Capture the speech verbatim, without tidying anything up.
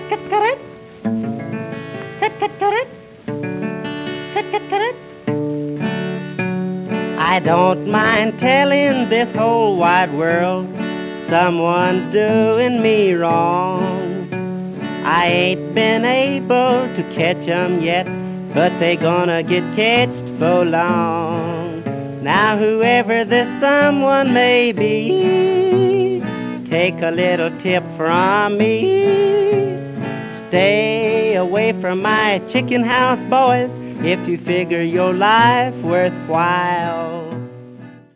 Cut-cut-cut-it. Cut-cut-cut-it. Cut-cut-cut-it. I don't mind telling this whole wide world someone's doing me wrong. I ain't been able to catch 'em yet, but they gonna get catched for long. Now whoever this someone may be, take a little tip from me. Stay away from my chicken house, boys, if you figure your life worthwhile.